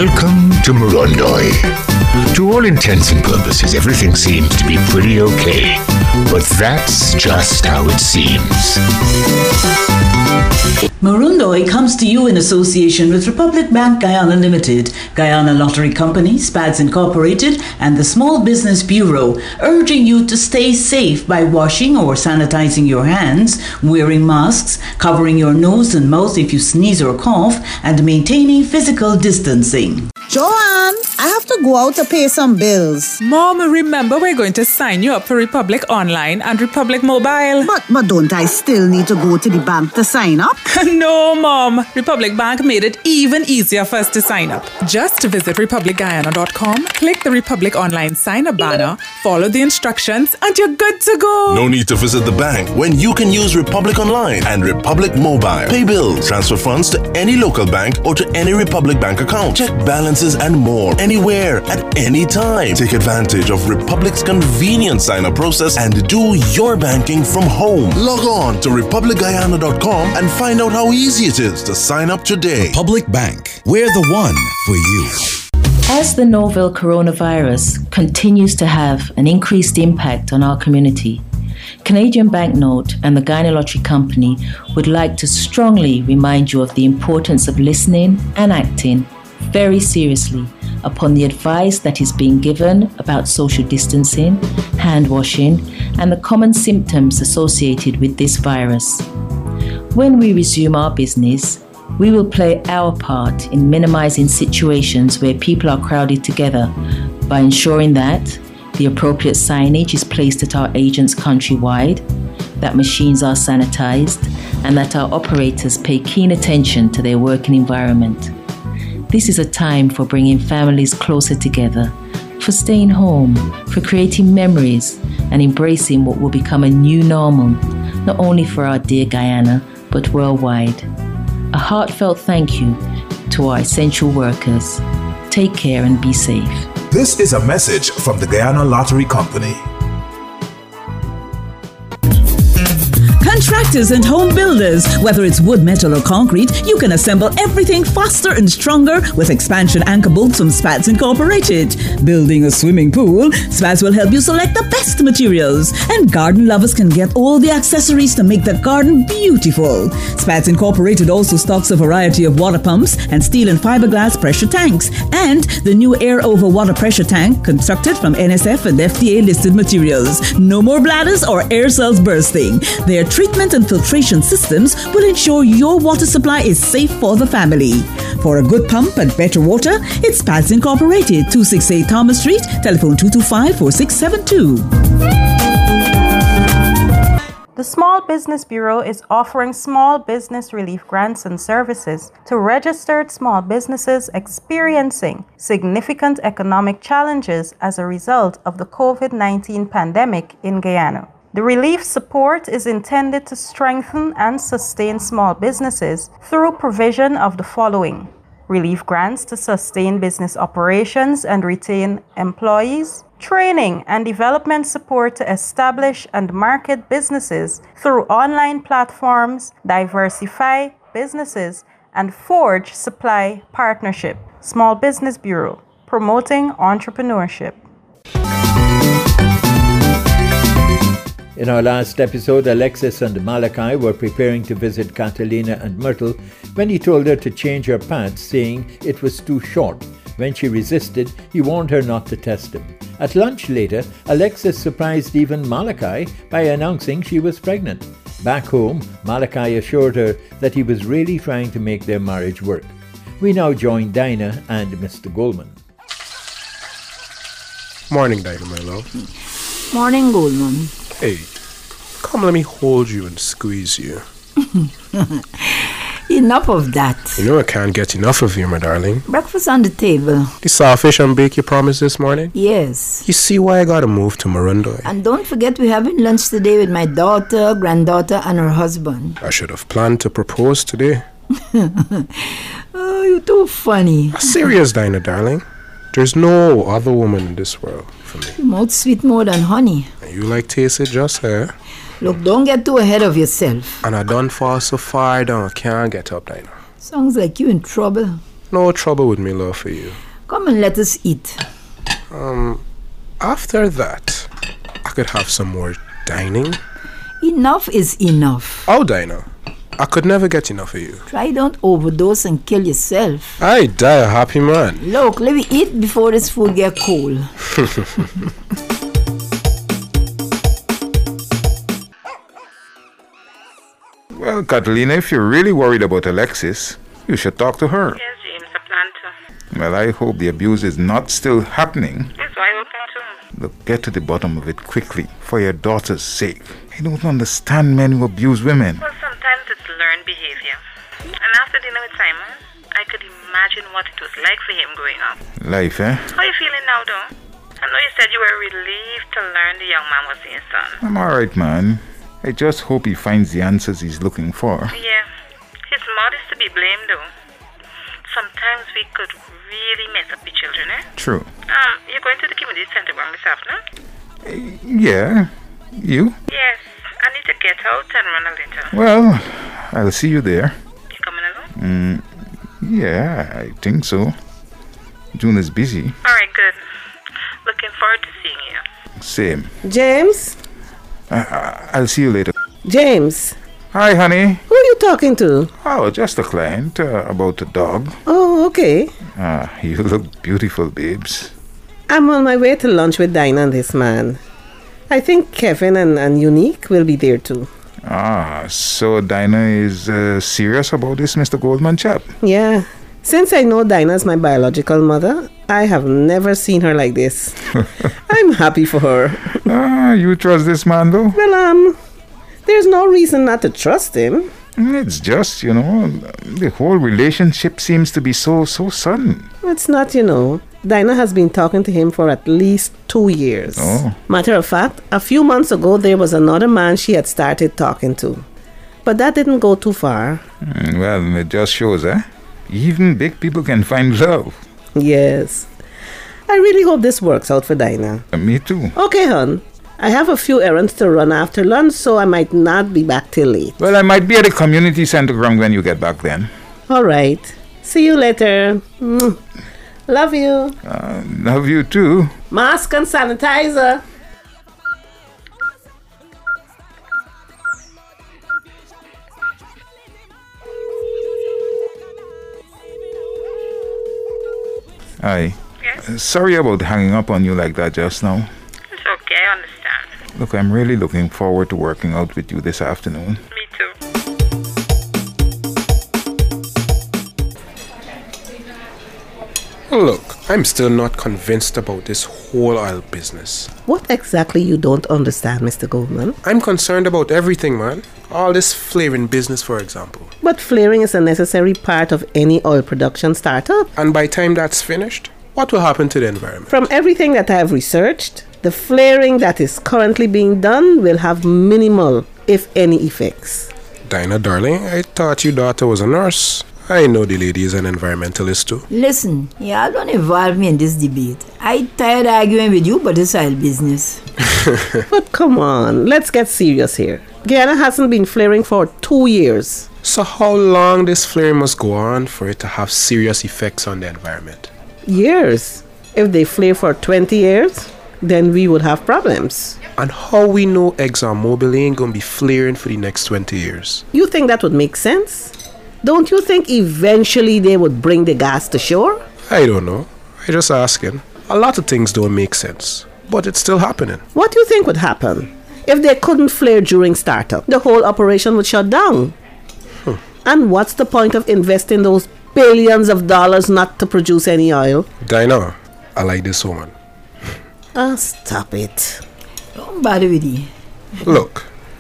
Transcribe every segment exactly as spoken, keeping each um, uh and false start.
Welcome to Morondoi. To all intents and purposes, everything seems to be pretty okay. But that's just how it seems. Morondoi comes to you in association with Republic Bank Guyana Limited, Guyana Lottery Company, Spads Incorporated, and the Small Business Bureau, urging you to stay safe by washing or sanitizing your hands, wearing masks, covering your nose and mouth if you sneeze or cough, and maintaining physical distancing. Joanne, I have to go out to pay some bills. Mom, remember we're going to sign you up for Republic Online and Republic Mobile. But, but don't I still need to go to the bank to sign up? No, Mom. Republic Bank made it even easier for us to sign up. Just visit republic guyana dot com, click the Republic Online sign up banner, follow the instructions, and you're good to go. No need to visit the bank when you can use Republic Online and Republic Mobile. Pay bills, transfer funds to any local bank or to any Republic Bank account. Check balances and more anywhere at any time. Take advantage of Republic's convenient sign-up process and do your banking from home. Log on to republic guyana dot com and find out how easy it is to sign up today. Public Bank, we're the one for you. As the novel coronavirus continues to have an increased impact on our community, Canadian Banknote and the Guyana Lottery Company would like to strongly remind you of the importance of listening and acting very seriously upon the advice that is being given about social distancing, hand washing, and the common symptoms associated with this virus. When we resume our business, we will play our part in minimizing situations where people are crowded together by ensuring that the appropriate signage is placed at our agents countrywide, that machines are sanitized, and that our operators pay keen attention to their working environment. This is a time for bringing families closer together, for staying home, for creating memories, and embracing what will become a new normal, not only for our dear Guyana, but worldwide. A heartfelt thank you to our essential workers. Take care and be safe. This is a message from the Guyana Lottery Company. Contractors and home builders, whether it's wood, metal or concrete, you can assemble everything faster and stronger with expansion anchor bolts from Spads Incorporated. Building a swimming pool, Spads will help you select the best materials. And garden lovers can get all the accessories to make the garden beautiful. Spads Incorporated also stocks a variety of water pumps and steel and fiberglass pressure tanks. And the new air over water pressure tank constructed from N S F and F D A listed materials. No more bladders or air cells bursting. Their treatment and filtration systems will ensure your water supply is safe for the family. For a good pump and better water, it's Spads Incorporated, two sixty-eight Thomas Street, telephone two two five, four six seven two. The Small Business Bureau is offering small business relief grants and services to registered small businesses experiencing significant economic challenges as a result of the covid nineteen pandemic in Guyana. The relief support is intended to strengthen and sustain small businesses through provision of the following: relief grants to sustain business operations and retain employees, training and development support to establish and market businesses through online platforms, diversify businesses, and forge supply partnership. Small Business Bureau, promoting entrepreneurship. In our last episode, Alexis and Malachi were preparing to visit Catalina and Myrtle when he told her to change her pants, saying it was too short. When she resisted, he warned her not to test him. At lunch later, Alexis surprised even Malachi by announcing she was pregnant. Back home, Malachi assured her that he was really trying to make their marriage work. We now join Dinah and Mister Goldman. Morning, Dinah, my love. Morning, Goldman. Hey, come let me hold you and squeeze you. Enough of that. You know I can't get enough of you, my darling. Breakfast on the table. The sawfish and bake you promised this morning? Yes. You see why I gotta move to Morondoi. And don't forget we're having lunch today with my daughter, granddaughter, and her husband. I should have planned to propose today. Oh, you're too funny. Serious, Dinah, darling. There's no other woman in this world for me. Your mouth sweet more than honey. And you like taste it just here. Look, don't get too ahead of yourself. And I done fall so far down, I can't get up, Dinah. Sounds like you in trouble. No trouble with me love for you. Come and let us eat. Um, after that, I could have some more dining. Enough is enough. Oh, Dinah, I could never get enough of you. Try don't overdose and kill yourself. I die a happy man. Look, let me eat before this food get cold. Well, Catalina, if you're really worried about Alexis, you should talk to her. Yes, James, I plan to. Well, I hope the abuse is not still happening. Yes, I hope too. Look, get to the bottom of it quickly, for your daughter's sake. I don't understand men who abuse women. Well, sometimes it's learned behavior. And after dinner with Simon, I could imagine what it was like for him growing up. Life, eh? How are you feeling now, though? I know you said you were relieved to learn the young man was your son. I'm alright, man. I just hope he finds the answers he's looking for. Yeah. His mother is to be blamed, though. Sometimes we could really mess up the children, eh? True. Um, you're going to the community center one this afternoon? Uh, yeah. You? Yes. I need to get out and run a little. Well, I'll see you there. You coming along? Mm, yeah, I think so. June is busy. Alright, good. Looking forward to seeing you. Same. James? Uh, I'll see you later. James? Hi, honey. Who are you talking to? Oh, just a client uh, about the dog. Oh, okay. Ah, you look beautiful, babes. I'm on my way to lunch with Dinah and this man. I think Kevin and, and Unique will be there too. Ah, so Dinah is uh, serious about this Mister Goldman chap? Yeah. Since I know Dinah's my biological mother, I have never seen her like this. I'm happy for her. Ah, you trust this man though? Well, um, there's no reason not to trust him. It's just, you know, the whole relationship seems to be so, so sudden. It's not, you know. Dinah has been talking to him for at least two years. Oh. Matter of fact, a few months ago, there was another man she had started talking to. But that didn't go too far. Mm, well, it just shows, eh? Even big people can find love. Yes. I really hope this works out for Dinah. Uh, me too. Okay, hon. I have a few errands to run after lunch, so I might not be back till late. Well, I might be at the community center ground when you get back then. All right. See you later. Mm. Love you. Uh, love you too. Mask and sanitizer. Hi. Yes? Uh, sorry about hanging up on you like that just now. It's okay, I understand. Look, I'm really looking forward to working out with you this afternoon. Me too. Look, I'm still not convinced about this whole oil business. What exactly you don't understand, Mister Goldman? I'm concerned about everything, man. All this flaring business, for example. But flaring is a necessary part of any oil production startup. And by the time that's finished, what will happen to the environment? From everything that I have researched, the flaring that is currently being done will have minimal, if any, effects. Dinah, darling, I thought your daughter was a nurse. I know the lady is an environmentalist too. Listen, y'all don't involve me in this debate. I tired arguing with you about this oil business. But come on, let's get serious here. Guyana hasn't been flaring for two years. So how long this flaring must go on for it to have serious effects on the environment? Years. If they flare for twenty years, then we would have problems. And how we know ExxonMobil ain't gonna be flaring for the next twenty years? You think that would make sense? Don't you think eventually they would bring the gas to shore? I don't know. I'm just asking. A lot of things don't make sense, but it's still happening. What do you think would happen? If they couldn't flare during startup, the whole operation would shut down. Hmm. And what's the point of investing those billions of dollars not to produce any oil? Dinah, I like this woman. Ah, oh, stop it. Don't bother with you. Look,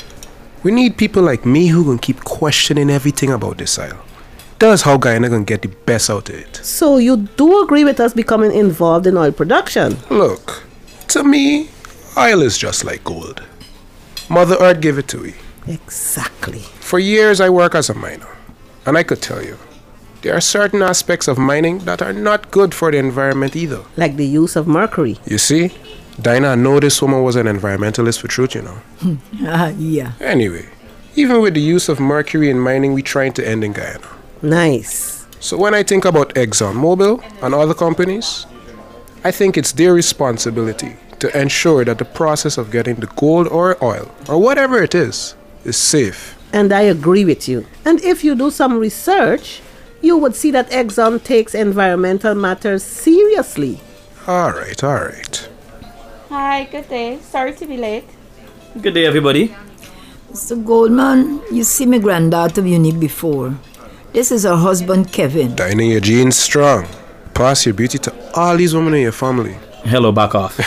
we need people like me who can keep questioning everything about this oil. That's how Guyana can get the best out of it. So you do agree with us becoming involved in oil production? Look, to me, oil is just like gold. Mother Earth gave it to me. Exactly. For years I work as a miner, and I could tell you, there are certain aspects of mining that are not good for the environment either. Like the use of mercury. You see, Dinah, I know this woman was an environmentalist for truth, you know. Ah, yeah. Anyway, even with the use of mercury in mining, we're trying to end in Guyana. Nice. So when I think about ExxonMobil and other companies, I think it's their responsibility to ensure that the process of getting the gold or oil, or whatever it is, is safe. And I agree with you. And if you do some research, you would see that Exxon takes environmental matters seriously. All right, all right. Hi, good day. Sorry to be late. Good day, everybody. Mister Goldman, you see my granddaughter Unique before. This is her husband, Kevin. Dining your genes strong. Pass your beauty to all these women in your family. Hello, back off.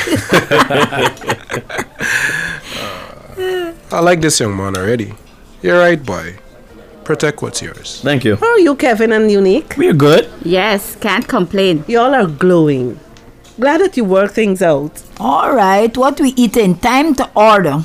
uh, I like this young man already. You're right, boy. Protect what's yours. Thank you. How are you, Kevin and Unique? We're good. Yes, can't complain. Y'all are glowing. Glad that you work things out. All right, what we eating? Time to order.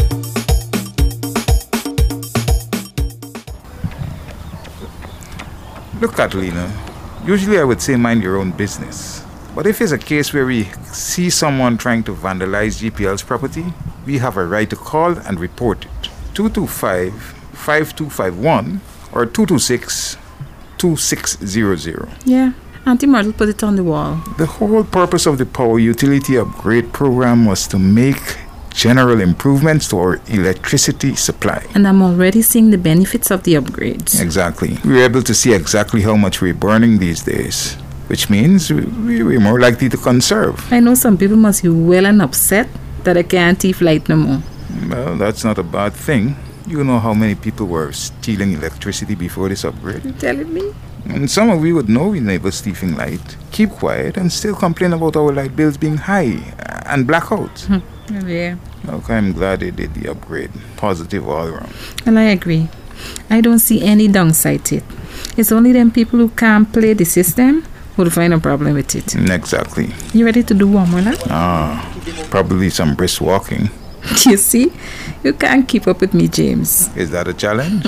Look, Catalina, usually I would say mind your own business. But if it's a case where we see someone trying to vandalize G P L's property, we have a right to call and report it. two two five, five two five one or two two six, two six zero zero. Yeah, Auntie Myrtle put it on the wall. The whole purpose of the Power Utility Upgrade Program was to make general improvements to our electricity supply. And I'm already seeing the benefits of the upgrades. Exactly. We're able to see exactly how much we're burning these days, which means we, we're more likely to conserve. I know some people must be well and upset that I can't thief light no more. Well, that's not a bad thing. You know how many people were stealing electricity before this upgrade? You telling me? And some of you would know we neighbors thieving light, keep quiet, and still complain about our light bills being high and blackouts. Yeah. Look, I'm glad they did the upgrade. Positive all around. Well, I agree. I don't see any downside to it. It's only them people who can't play the system who'll find a problem with it. Exactly. You ready to do one more now? Ah, probably some brisk walking. You see? You can't keep up with me, James. Is that a challenge?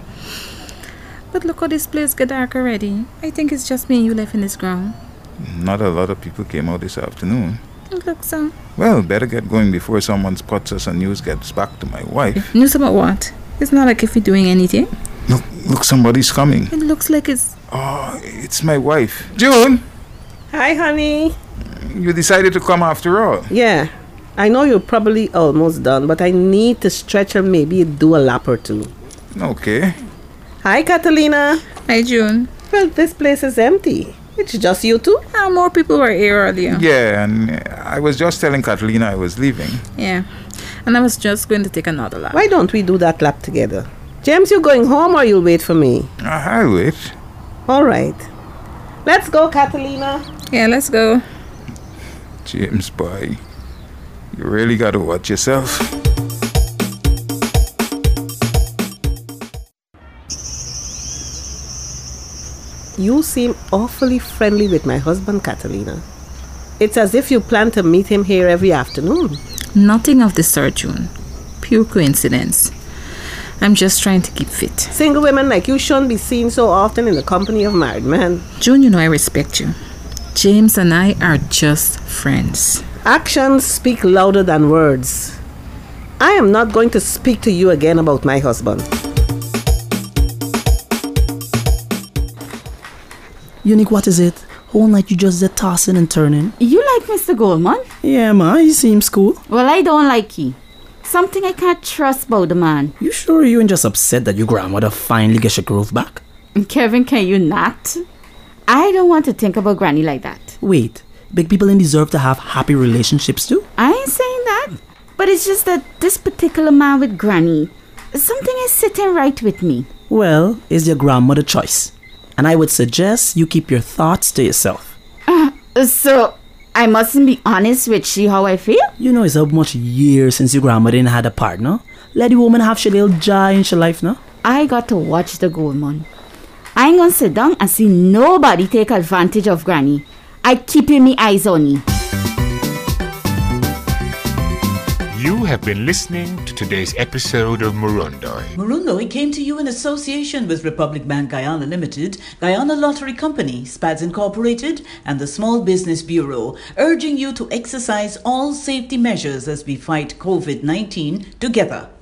But look how this place get dark already. I think it's just me and you left in this ground. Not a lot of people came out this afternoon. It looks so. Well, better get going before someone spots us and news gets back to my wife. News about what? It's not like if we're doing anything. Look, look, somebody's coming. It looks like it's... Oh, it's my wife. June! Hi, honey. You decided to come after all? Yeah. I know you're probably almost done, but I need to stretch and maybe do a lap or two. Okay. Hi, Catalina. Hi, June. Well, this place is empty. It's just you two? Uh, more people were here earlier. Yeah, and I was just telling Catalina I was leaving. Yeah, and I was just going to take another lap. Why don't we do that lap together? James, you going home or you'll wait for me? Uh, I'll wait. All right. Let's go, Catalina. Yeah, let's go. James, boy, you really got to watch yourself. You seem awfully friendly with my husband, Catalina. It's as if you plan to meet him here every afternoon. Nothing of the sort, June. Pure coincidence. I'm just trying to keep fit. Single women like you shouldn't be seen so often in the company of married men. June, you know I respect you. James and I are just friends. Actions speak louder than words. I am not going to speak to you again about my husband. Unique, what is it? Whole night you just there tossing and turning. You like Mister Goldman? Yeah, ma, he seems cool. Well, I don't like he. Something I can't trust about the man. You sure you ain't just upset that your grandmother finally gets your groove back? Kevin, can you not? I don't want to think about Granny like that. Wait, big people ain't deserve to have happy relationships too? I ain't saying that. But it's just that this particular man with Granny, something is sitting right with me. Well, it's your grandmother's choice. And I would suggest you keep your thoughts to yourself. Uh, so, I mustn't be honest with she how I feel? You know it's how much years since your grandmother didn't had a partner. Let the woman have she little joy in her life now. I got to watch the Goldman. I ain't gonna sit down and see nobody take advantage of Granny. I keeping me eyes on you. You have been listening to today's episode of Murundoi. Murundoi came to you in association with Republic Bank Guyana Limited, Guyana Lottery Company, Spads Incorporated, and the Small Business Bureau, urging you to exercise all safety measures as we fight COVID nineteen together.